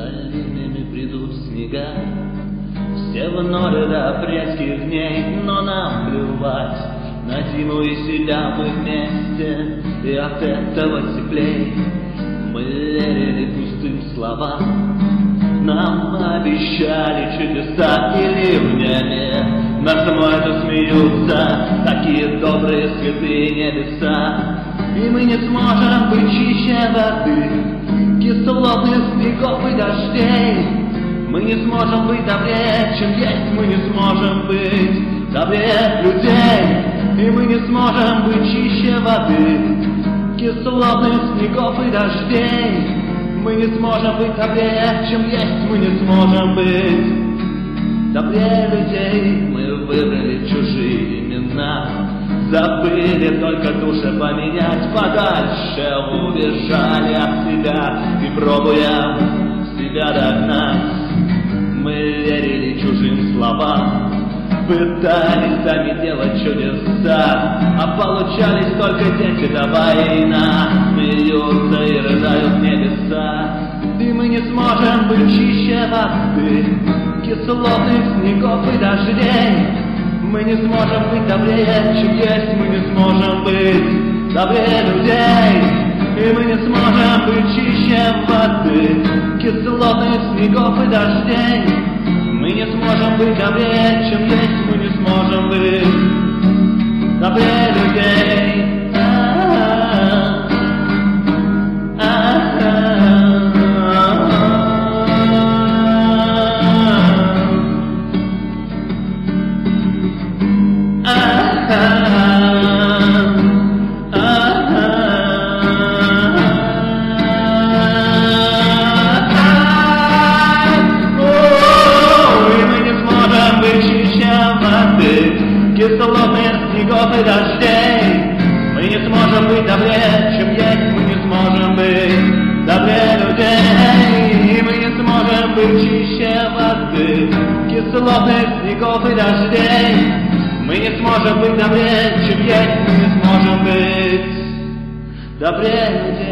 Длинными придут снега, все в ноль до апрельских дней, но нам плевать на зиму и себя мы вместе, и от этого теплей. Мы верили пустым словам, нам обещали чудеса и ливнями, над самой-то смеются такие добрые святые небеса. И мы не сможем быть чище воды, кислотных снегов и дождей. Мы не сможем быть добрее, чем есть, мы не сможем быть добрее людей. И мы не сможем быть чище воды, кислотных снегов и дождей. Мы не сможем быть добрее, чем есть, мы не сможем быть добрее людей. Мы выбрали чужие имена, забыли только души поменять, подальше убежали от себя и пробуя себя догнать. Мы верили чужим словам, пытались сами делать чудеса, а получались только дети до война, смеются и рыдают небеса. И мы не сможем быть чище воды, кислотных снегов и дождей. Мы не сможем быть добрее, чем есть, мы не сможем быть добрее людей. И мы не сможем быть чище воды, кислотных снегов и дождей. Мы не сможем быть добрее, чем есть, мы не сможем быть добрее людей. Кислотных снегов и дождей. Мы не сможем быть добрее, чем есть, мы не сможем быть добрее людей. Мы не сможем быть чище воды, кислотных снегов и дождей. Мы не сможем быть добрее, чем есть, мы не сможем быть добрее людей.